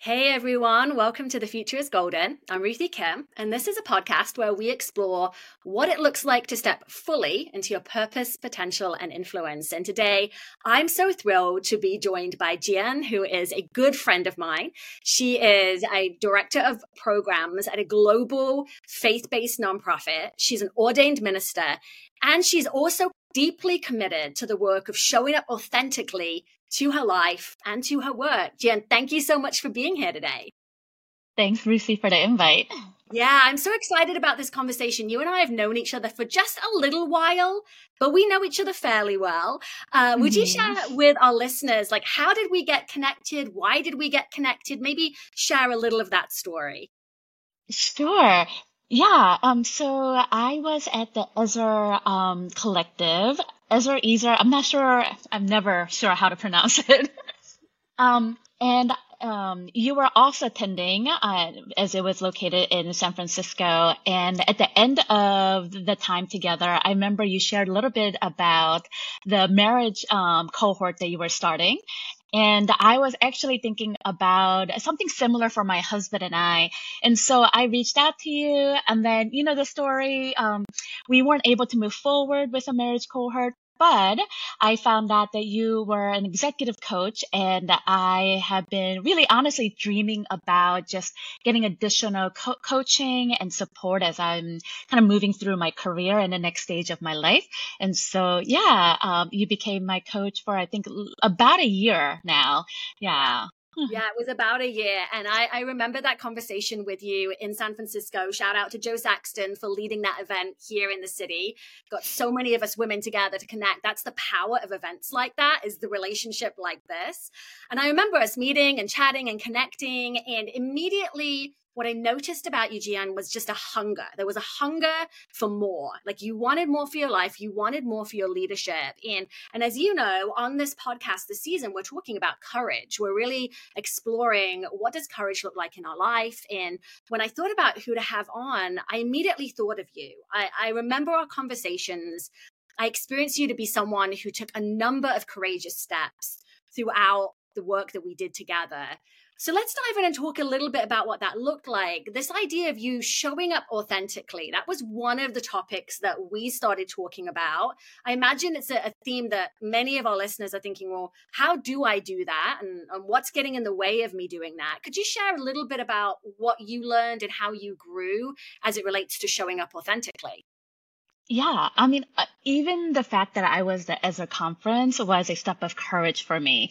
Hey everyone, welcome to The Future is Golden. I'm Ruthie Kim, and this is a podcast where we explore what it looks like to step fully into your purpose, potential, and influence. And today, I'm so thrilled to be joined by Jian, who is a good friend of mine. She is a director of programs at a global faith-based nonprofit. She's an ordained minister, and she's also deeply committed to the work of showing up authentically to her life and to her work. Jian, thank you so much for being here today. Thanks, Lucy, for the invite. Yeah, I'm so excited about this conversation. You and I have known each other for just a little while, but we know each other fairly well. Would you share with our listeners, how did we get connected? Why did we get connected? Maybe share a little of that story. Sure. Yeah. So I was at the Ezer Collective. Ezer. I'm not sure. I'm never sure how to pronounce it. And you were also attending, as it was located in San Francisco. And at the end of the time together, I remember you shared a little bit about the marriage cohort that you were starting. And I was actually thinking about something similar for my husband and I. And so I reached out to you, and then, the story, we weren't able to move forward with a marriage cohort. But I found out that you were an executive coach, and I have been really honestly dreaming about just getting additional coaching and support as I'm kind of moving through my career and the next stage of my life. And so, you became my coach for, I think, about a year now. Yeah. Yeah, it was about a year. And I remember that conversation with you in San Francisco. Shout out to Joe Saxton for leading that event here in the city. Got so many of us women together to connect. That's the power of events like that, is the relationship like this. And I remember us meeting and chatting and connecting, and immediately what I noticed about you, Jian, was just a hunger. There was a hunger for more. You wanted more for your life. You wanted more for your leadership. And as you know, on this podcast this season, we're talking about courage. We're really exploring what does courage look like in our life. And when I thought about who to have on, I immediately thought of you. I remember our conversations. I experienced you to be someone who took a number of courageous steps throughout the work that we did together. So let's dive in and talk a little bit about what that looked like. This idea of you showing up authentically, that was one of the topics that we started talking about. I imagine it's a theme that many of our listeners are thinking, well, how do I do that? And what's getting in the way of me doing that? Could you share a little bit about what you learned and how you grew as it relates to showing up authentically? Yeah, I mean, even the fact that I was at a conference was a step of courage for me.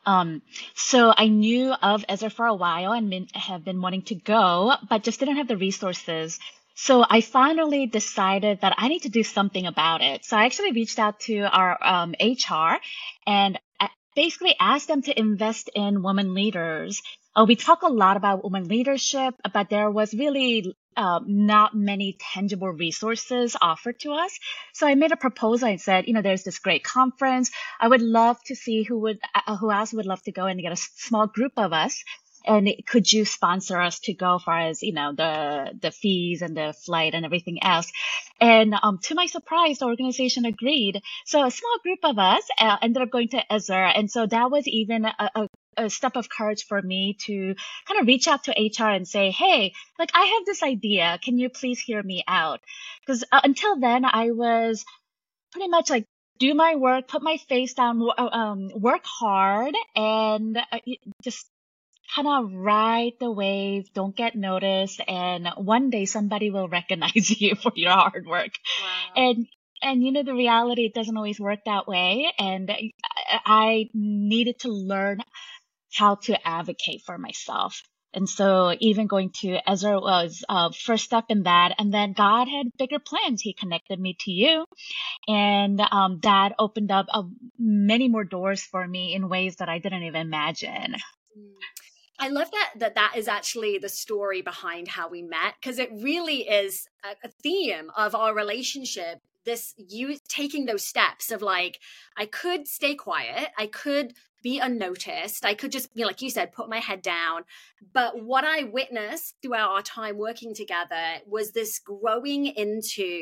So I knew of Ezer for a while and have been wanting to go, but just didn't have the resources. So I finally decided that I need to do something about it. So I actually reached out to our HR and basically asked them to invest in women leaders. We talk a lot about women leadership, but there was really not many tangible resources offered to us. So I made a proposal and said, there's this great conference. I would love to see who else would love to go and get a small group of us. And could you sponsor us to go, far as the fees and the flight and everything else? And to my surprise, the organization agreed. So a small group of us ended up going to Ezer, and so that was even a step of courage for me to kind of reach out to HR and say, hey, I have this idea. Can you please hear me out? Because until then, I was pretty much do my work, put my face down, work hard, and just kind of ride the wave, don't get noticed, and one day somebody will recognize you for your hard work. Wow. And the reality, it doesn't always work that way. And I needed to learn how to advocate for myself. And so even going to Ezer was first step in that. And then God had bigger plans. He connected me to you. And that opened up many more doors for me in ways that I didn't even imagine. I love that is actually the story behind how we met, because it really is a theme of our relationship. This, you taking those steps of I could stay quiet, I could be unnoticed, I could just, like you said, put my head down. But what I witnessed throughout our time working together was this growing into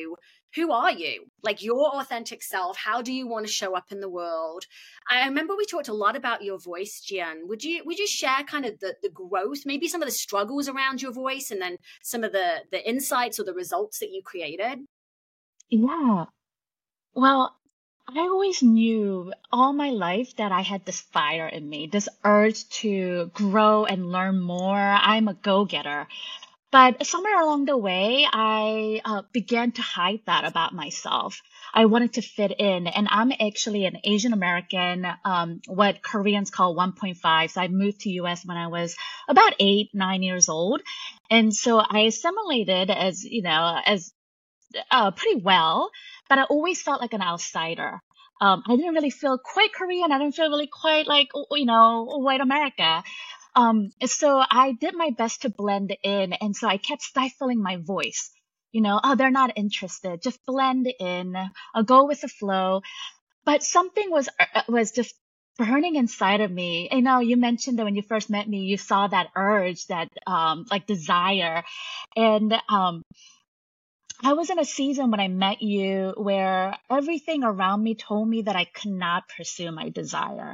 who are you? Like your authentic self. How do you want to show up in the world? I remember we talked a lot about your voice, Gian. Would you share kind of the growth, maybe some of the struggles around your voice, and then some of the insights or the results that you created? Yeah. Well, I always knew all my life that I had this fire in me, this urge to grow and learn more. I'm a go-getter. But somewhere along the way, I began to hide that about myself. I wanted to fit in, and I'm actually an Asian American, what Koreans call 1.5. So I moved to US when I was about 8, 9 years old. And so I assimilated as, as pretty well, but I always felt like an outsider. I didn't really feel quite Korean. I didn't feel really quite like, white America. So I did my best to blend in. And so I kept stifling my voice. Oh, they're not interested. Just blend in. I'll go with the flow. But something was just burning inside of me. You mentioned that when you first met me, you saw that urge, that, like desire. And, I was in a season when I met you where everything around me told me that I could not pursue my desire.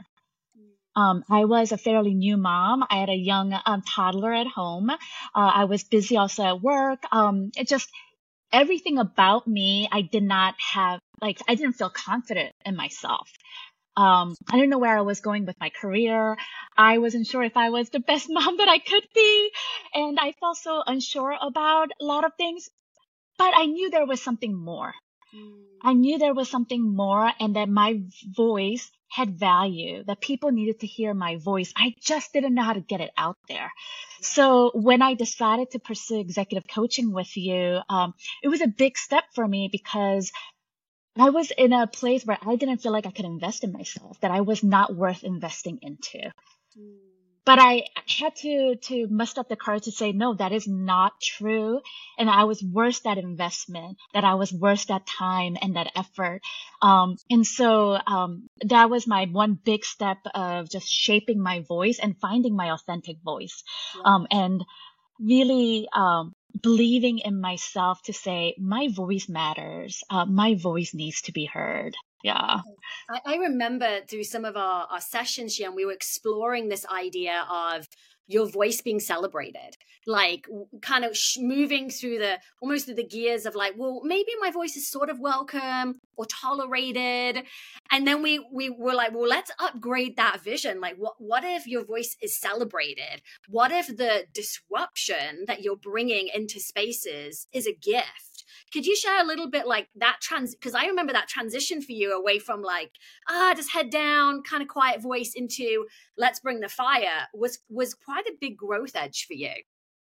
I was a fairly new mom. I had a young toddler at home. I was busy also at work. It just everything about me, I did not have, like, I didn't feel confident in myself. I didn't know where I was going with my career. I wasn't sure if I was the best mom that I could be. And I felt so unsure about a lot of things. But I knew there was something more. I knew there was something more and that my voice had value, that people needed to hear my voice. I just didn't know how to get it out there. So when I decided to pursue executive coaching with you, it was a big step for me because I was in a place where I didn't feel like I could invest in myself, that I was not worth investing into. But I had to muster up the courage to say, no, that is not true. And I was worth that investment, that I was worth that time and that effort. And so that was my one big step of just shaping my voice and finding my authentic voice. And really believing in myself to say, my voice matters. My voice needs to be heard. Yeah. I remember through some of our sessions, Xian, we were exploring this idea of your voice being celebrated, like kind of moving through almost through the gears of like, well, maybe my voice is sort of welcome or tolerated. And then we were like, well, let's upgrade that vision. Like, what if your voice is celebrated? What if the disruption that you're bringing into spaces is a gift? Could you share a little bit like that because I remember that transition for you away from like, just head down, kind of quiet voice into let's bring the fire was quite a big growth edge for you.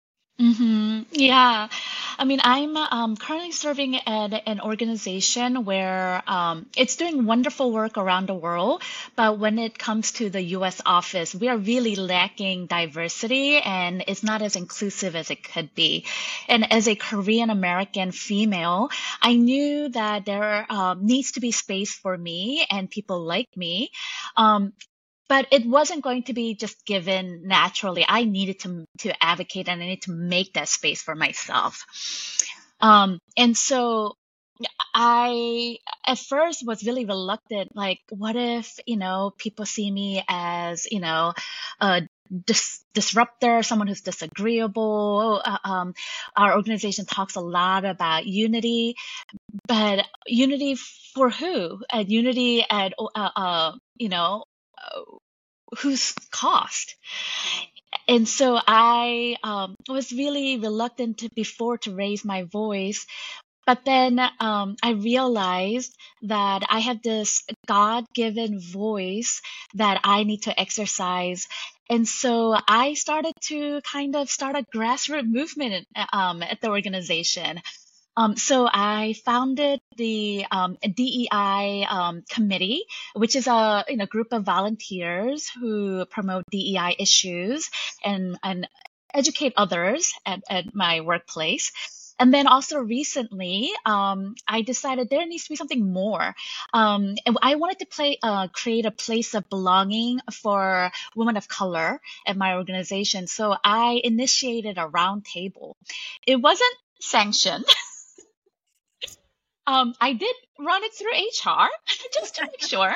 Yeah. I mean, I'm currently serving at an organization where it's doing wonderful work around the world. But when it comes to the US office, we are really lacking diversity and it's not as inclusive as it could be. And as a Korean American female, I knew that there needs to be space for me and people like me. But it wasn't going to be just given naturally. I needed to advocate and I needed to make that space for myself. And so I at first was really reluctant. Like, what if, people see me as, a disruptor, someone who's disagreeable. Our organization talks a lot about unity, but unity for who? Unity at, whose cost? And so I was really reluctant before to raise my voice. But then I realized that I have this God-given voice that I need to exercise. And so I started to kind of start a grassroots movement at the organization. So I founded the DEI committee, which is a group of volunteers who promote DEI issues and educate others at my workplace. And then also recently, I decided there needs to be something more. And I wanted to create a place of belonging for women of color at my organization. So I initiated a roundtable. It wasn't sanctioned. I did run it through HR just to make sure,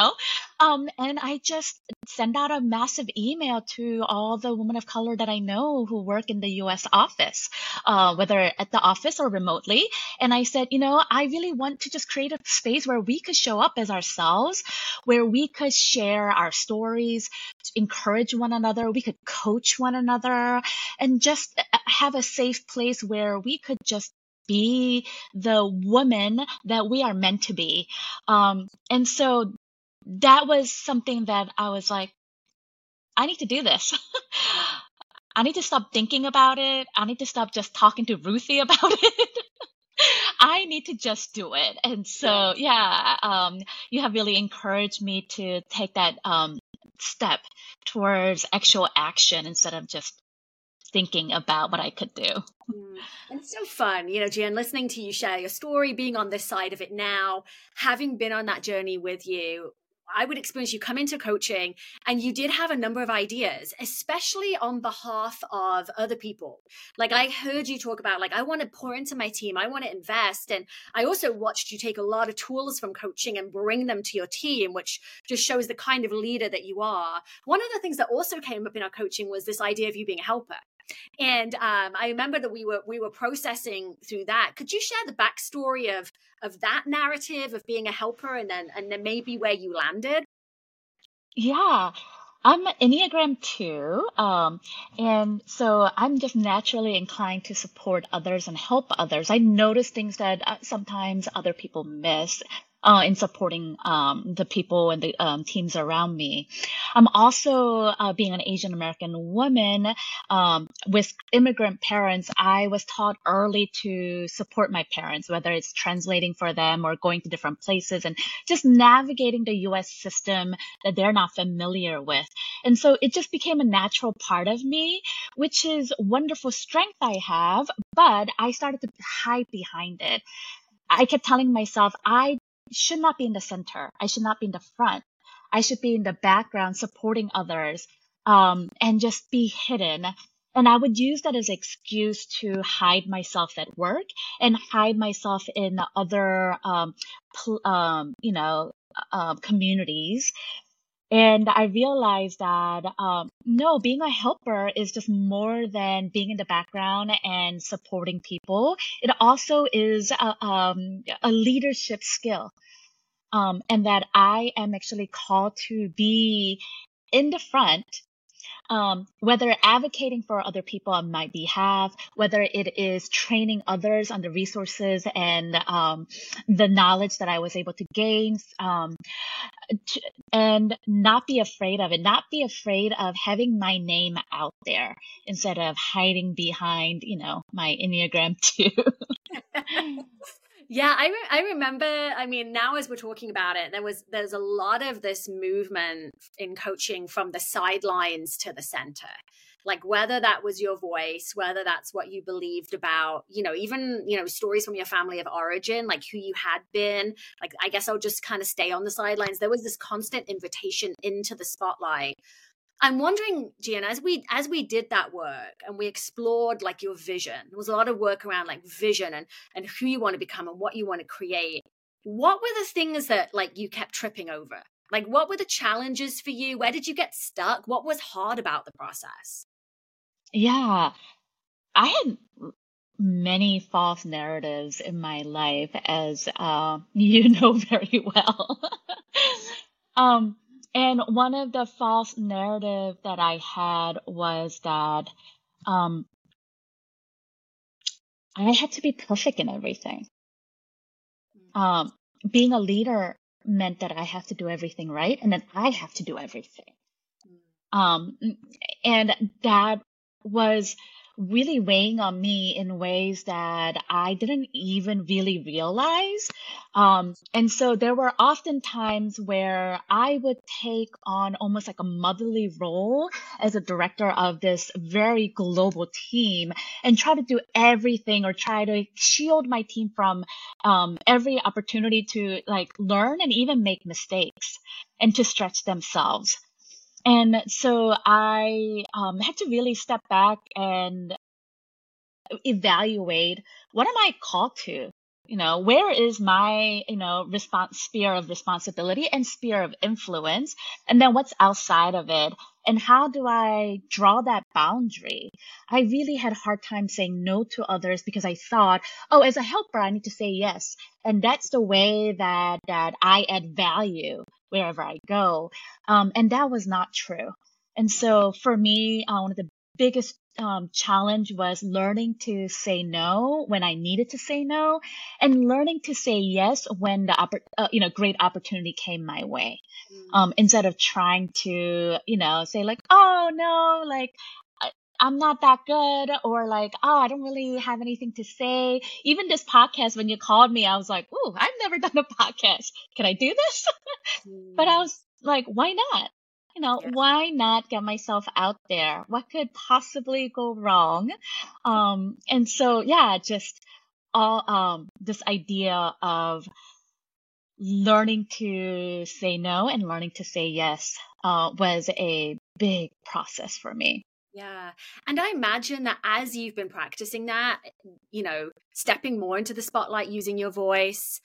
and I just send out a massive email to all the women of color that I know who work in the U.S. office, whether at the office or remotely. And I said, I really want to just create a space where we could show up as ourselves, where we could share our stories, encourage one another, we could coach one another, and just have a safe place where we could just be the woman that we are meant to be. And so that was something that I was like, I need to do this. I need to stop thinking about it. I need to stop just talking to Ruthie about it. I need to just do it. And so, you have really encouraged me to take that step towards actual action instead of just thinking about what I could do. It's so fun, Gian, listening to you share your story, being on this side of it now, having been on that journey with you. I would experience you come into coaching and you did have a number of ideas, especially on behalf of other people. Like I heard you talk about, like, I want to pour into my team. I want to invest. And I also watched you take a lot of tools from coaching and bring them to your team, which just shows the kind of leader that you are. One of the things that also came up in our coaching was this idea of you being a helper. And I remember that we were processing through that. Could you share the backstory of that narrative of being a helper and then maybe where you landed? Yeah, I'm an Enneagram 2. And so I'm just naturally inclined to support others and help others. I notice things that sometimes other people miss in supporting the people and the teams around me. I'm also, being an Asian American woman with immigrant parents, I was taught early to support my parents, whether it's translating for them or going to different places and just navigating the US system that they're not familiar with. And so it just became a natural part of me, which is wonderful strength I have, but I started to hide behind it. I kept telling myself, I should not be in the center. I should not be in the front. I should be in the background supporting others, and just be hidden. And I would use that as an excuse to hide myself at work and hide myself in other, communities. And I realized that, no, being a helper is just more than being in the background and supporting people. It also is a leadership skill. And that I am actually called to be in the front, whether advocating for other people on my behalf, whether it is training others on the resources and the knowledge that I was able to gain, and not be afraid of it, not be afraid of having my name out there instead of hiding behind, my Enneagram 2. Yeah, I remember, I mean, now as we're talking about it, there's a lot of this movement in coaching from the sidelines to the center. Like whether that was your voice, whether that's what you believed about, even, stories from your family of origin, like who you had been. Like, I guess I'll just kind of stay on the sidelines. There was this constant invitation into the spotlight. I'm wondering, Gian, as we did that work and we explored like your vision, there was a lot of work around like vision and who you want to become and what you want to create. What were the things that like you kept tripping over? Like what were the challenges for you? Where did you get stuck? What was hard about the process? Yeah, I had many false narratives in my life, as you know very well. And one of the false narrative that I had was that I had to be perfect in everything. Being a leader meant that I have to do everything right, and then I have to do everything. And that was really weighing on me in ways that I didn't even really realize. And so there were often times where I would take on almost like a motherly role as a director of this very global team and try to do everything or try to shield my team from every opportunity to like learn and even make mistakes and to stretch themselves. And so I had to really step back and evaluate, what am I called to? Where is my, sphere of responsibility and sphere of influence? And then what's outside of it? And how do I draw that boundary? I really had a hard time saying no to others because I thought, oh, as a helper, I need to say yes. And that's the way that I add value wherever I go. And that was not true. And so for me, one of the biggest challenge was learning to say no when I needed to say no, and learning to say yes when the great opportunity came my way. Instead of trying to say like, oh no, like I'm not that good, or like, oh, I don't really have anything to say. Even this podcast, when you called me, I was like, ooh, I've never done a podcast. Can I do this? But I was like, why not? Why not get myself out there? What could possibly go wrong? And so, yeah, just all this idea of learning to say no and learning to say yes was a big process for me. Yeah. And I imagine that as you've been practicing that, stepping more into the spotlight, using your voice,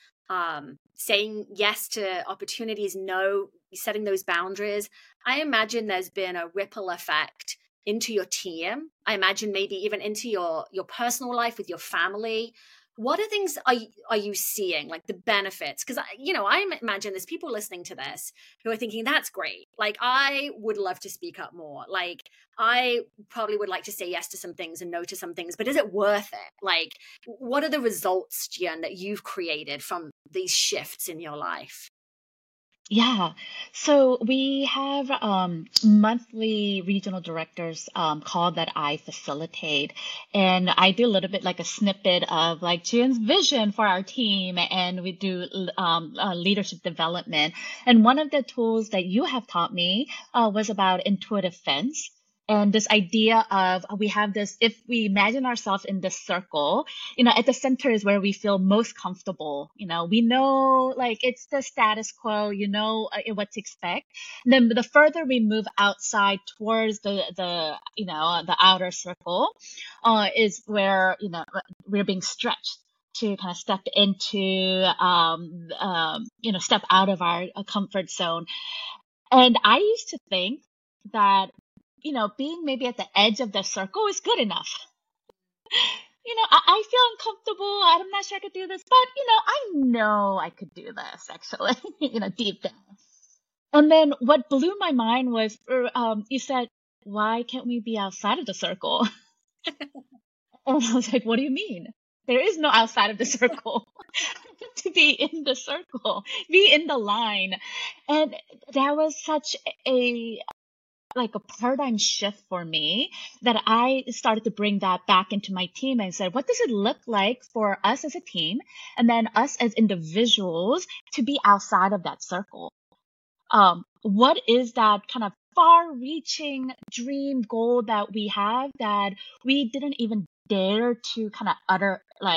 saying yes to opportunities, no, setting those boundaries, I imagine there's been a ripple effect into your team. I imagine maybe even into your personal life with your family. What are things are you seeing, like the benefits? Because, I imagine there's people listening to this who are thinking, that's great. Like, I would love to speak up more. Like, I probably would like to say yes to some things and no to some things, but is it worth it? Like, what are the results, Jian, that you've created from these shifts in your life? Yeah. So we have monthly regional directors call that I facilitate. And I do a little bit like a snippet of like Jian's vision for our team. And we do leadership development. And one of the tools that you have taught me was about intuitive fence. And this idea of we have this, if we imagine ourselves in this circle, at the center is where we feel most comfortable. We know like it's the status quo, what to expect. And then the further we move outside towards the outer circle, is where, we're being stretched to kind of step into, step out of our comfort zone. And I used to think that being maybe at the edge of the circle is good enough. I feel uncomfortable. I'm not sure I could do this, but, I know I could do this actually, deep down. And then what blew my mind was, you said, why can't we be outside of the circle? And I was like, what do you mean? There is no outside of the circle. To be in the circle, be in the line. And that was such a paradigm shift for me that I started to bring that back into my team and said, what does it look like for us as a team and then us as individuals to be outside of that circle? What is that kind of far-reaching dream goal that we have that we didn't even dare to kind of utter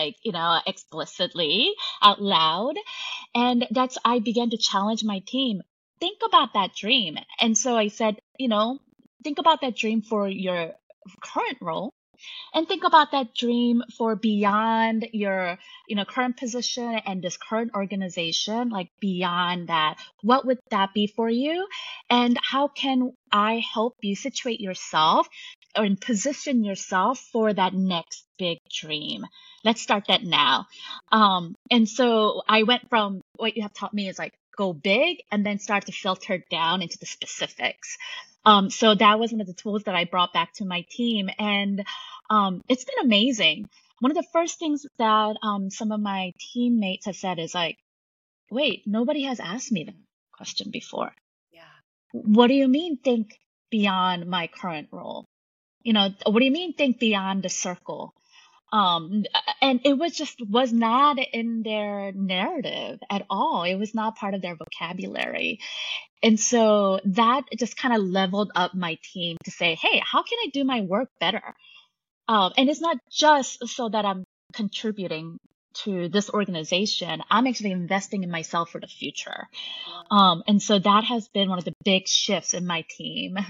explicitly out loud? And I began to challenge my team. Think about that dream. And so I said, think about that dream for your current role and think about that dream for beyond your, current position and this current organization, like beyond that. What would that be for you? And how can I help you situate yourself or position yourself for that next big dream? Let's start that now. And so I went from what you have taught me is like, go big and then start to filter down into the specifics. So that was one of the tools that I brought back to my team. And it's been amazing. One of the first things that some of my teammates have said is like, wait, nobody has asked me that question before. Yeah. What do you mean think beyond my current role? What do you mean think beyond the circle? And it was not in their narrative at all. It was not part of their vocabulary. And so that just kind of leveled up my team to say, hey, how can I do my work better? And it's not just so that I'm contributing to this organization. I'm actually investing in myself for the future. And so that has been one of the big shifts in my team. Wow.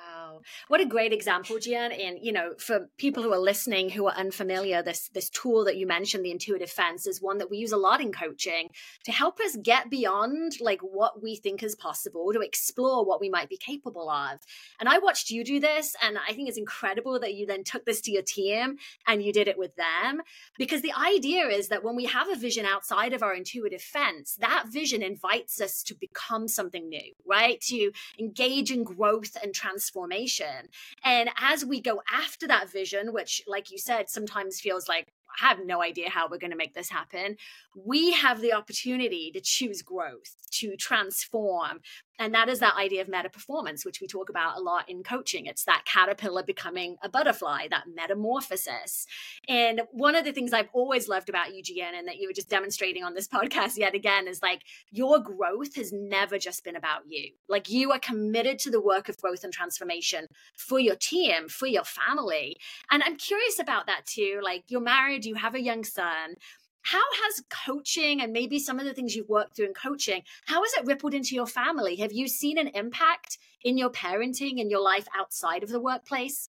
Wow. What a great example, Gian. And, for people who are listening, who are unfamiliar, this tool that you mentioned, the intuitive fence, is one that we use a lot in coaching to help us get beyond like what we think is possible, to explore what we might be capable of. And I watched you do this, and I think it's incredible that you then took this to your team and you did it with them. Because the idea is that when we have a vision outside of our intuitive fence, that vision invites us to become something new, right? To engage in growth and transformation. And as we go after that vision, which, like you said, sometimes feels like, I have no idea how we're going to make this happen, we have the opportunity to choose growth, to transform. And that is that idea of meta performance, which we talk about a lot in coaching. It's that caterpillar becoming a butterfly, that metamorphosis. And one of the things I've always loved about you, Gian, and that you were just demonstrating on this podcast yet again, is like your growth has never just been about you. Like you are committed to the work of growth and transformation for your team, for your family. And I'm curious about that too. Like you're married, you have a young son. How has coaching and maybe some of the things you've worked through in coaching, how has it rippled into your family? Have you seen an impact in your parenting and your life outside of the workplace?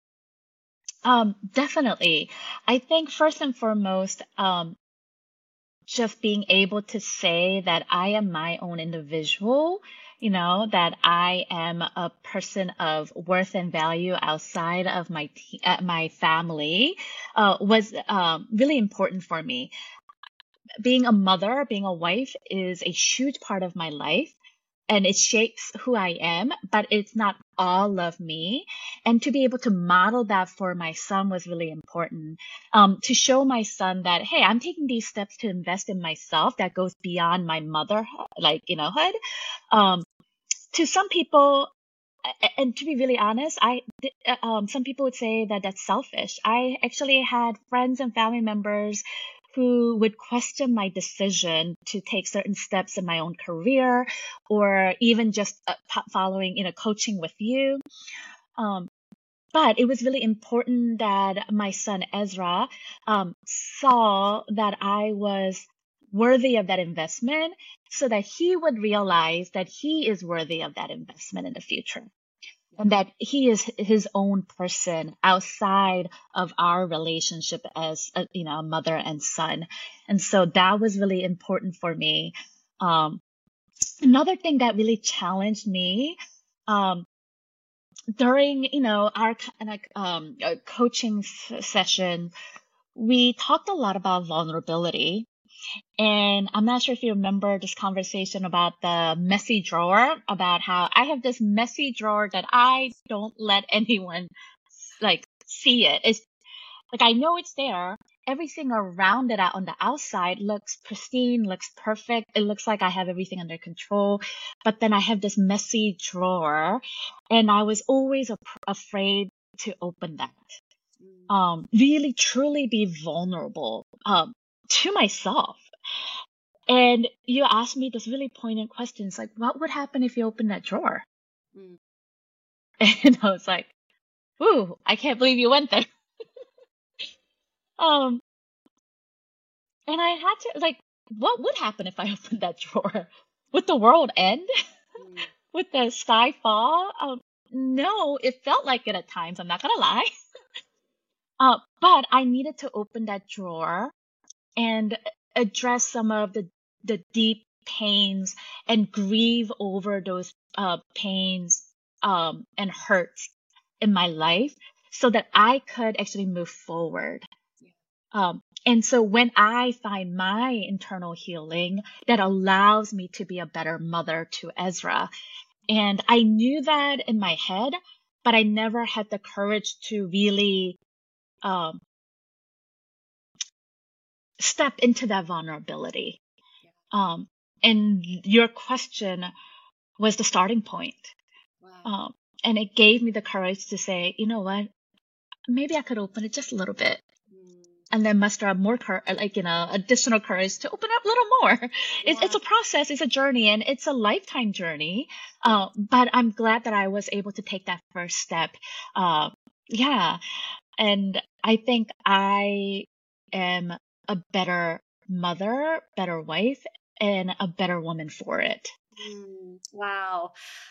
Definitely. I think first and foremost, just being able to say that I am my own individual, that I am a person of worth and value outside of my family, was really important for me. Being a mother, being a wife is a huge part of my life, and it shapes who I am, but it's not all of me. And to be able to model that for my son was really important. To show my son that, hey, I'm taking these steps to invest in myself that goes beyond my motherhood, hood. To some people, and to be really honest, some people would say that that's selfish. I actually had friends and family members who would question my decision to take certain steps in my own career, or even just following, coaching with you. But it was really important that my son Ezra saw that I was worthy of that investment, so that he would realize that he is worthy of that investment in the future, and that he is his own person outside of our relationship as a mother and son. And so that was really important for me. Another thing that really challenged me during our coaching session, we talked a lot about vulnerability. And I'm not sure if you remember this conversation about the messy drawer, about how I have this messy drawer that I don't let anyone see it. It's like, I know it's there. Everything around it on the outside looks pristine, looks perfect. It looks like I have everything under control. But then I have this messy drawer, and I was always afraid to open that. Really, truly be vulnerable to myself. And you asked me this really poignant questions, like, what would happen if you open that drawer? Mm. And I was like, ooh, I can't believe you went there. And I had to, what would happen if I opened that drawer? Would the world end? Would the sky fall? No, it felt like it at times, I'm not gonna lie. But I needed to open that drawer and address some of the deep pains and grieve over those pains and hurts in my life, so that I could actually move forward. And so when I find my internal healing, that allows me to be a better mother to Ezra. And I knew that in my head, but I never had the courage to really step into that vulnerability. And your question was the starting point. Wow. And it gave me the courage to say, you know what, maybe I could open it just a little bit. And then muster up more additional courage to open up a little more. It's a process, it's a journey, and it's a lifetime journey. But I'm glad that I was able to take that first step. And I think I am a better mother, better wife, and a better woman for it. Wow.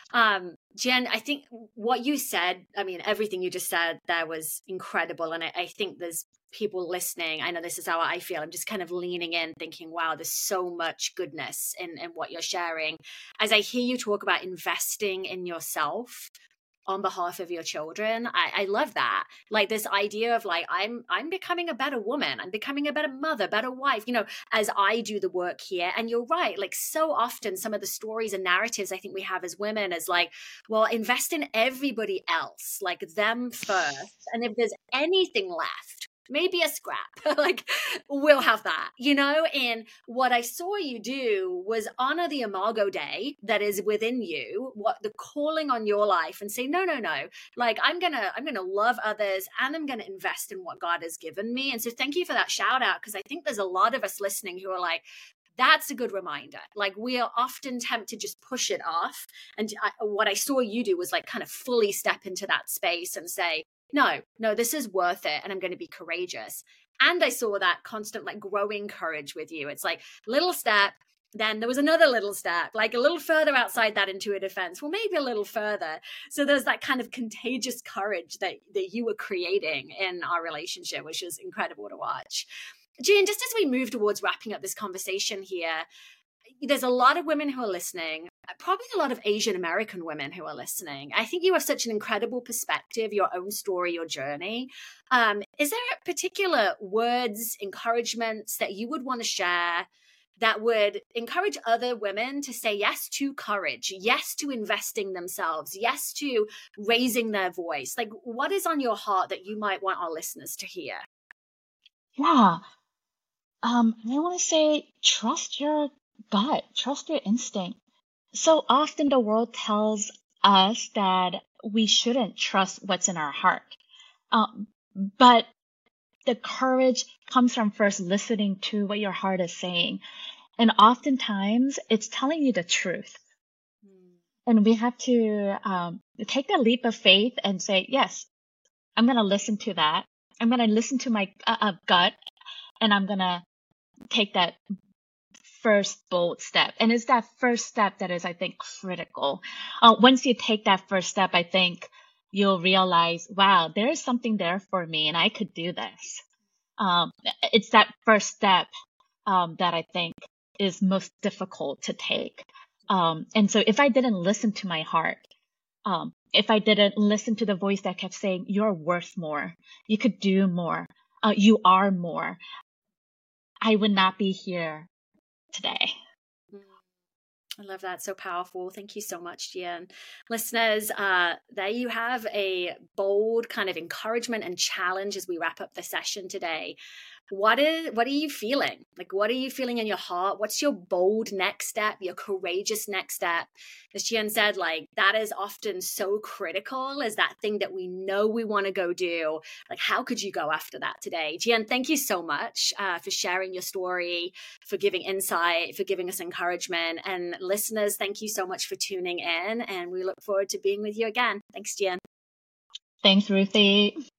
Jen, I think what you said, I mean, everything you just said there was incredible. And I think there's people listening. I know this is how I feel. I'm just kind of leaning in, thinking, wow, there's so much goodness in what you're sharing. As I hear you talk about investing in yourself on behalf of your children, I love that. Like this idea of like, I'm becoming a better woman, I'm becoming a better mother, better wife, as I do the work here. And you're right, like so often some of the stories and narratives I think we have as women is like, well, invest in everybody else, like them first, and if there's anything left, maybe a scrap, like we'll have that, and what I saw you do was honor the imago Dei that is within you, what the calling on your life, and say, no, like I'm gonna love others, and I'm gonna invest in what God has given me. And so thank you for that shout out, because I think there's a lot of us listening who are like, that's a good reminder. Like we are often tempted to just push it off. And what I saw you do was like kind of fully step into that space and say, no, this is worth it. And I'm going to be courageous. And I saw that constant like growing courage with you. It's like little step. Then there was another little step, like a little further outside that intuitive fence. Well, maybe a little further. So there's that kind of contagious courage that you were creating in our relationship, which is incredible to watch. Jen, just as we move towards wrapping up this conversation here, there's a lot of women who are listening, probably a lot of Asian American women who are listening. I think you have such an incredible perspective, your own story, your journey. Is there particular words, encouragements that you would want to share that would encourage other women to say yes to courage, yes to investing themselves, yes to raising their voice? Like, what is on your heart that you might want our listeners to hear? Yeah. I want to say, trust your gut, trust your instinct. So often the world tells us that we shouldn't trust what's in our heart. But the courage comes from first listening to what your heart is saying. And oftentimes it's telling you the truth. And we have to take that leap of faith and say, yes, I'm going to listen to that. I'm going to listen to my gut, and I'm going to take that first bold step. And it's that first step that is, I think, critical. Once you take that first step, I think you'll realize, wow, there is something there for me and I could do this. It's that first step that I think is most difficult to take. And so if I didn't listen to my heart, if I didn't listen to the voice that kept saying, you're worth more, you could do more, you are more, I would not be here today. I love that. So powerful. Thank you so much, Jen. Listeners, there you have a bold kind of encouragement and challenge as we wrap up the session today. What are you feeling? Like, what are you feeling in your heart? What's your bold next step, your courageous next step? As Jen said, like, that is often so critical, as that thing that we know we want to go do. Like, how could you go after that today? Jen, thank you so much for sharing your story, for giving insight, for giving us encouragement. And listeners, thank you so much for tuning in. And we look forward to being with you again. Thanks, Jen. Thanks, Ruthie.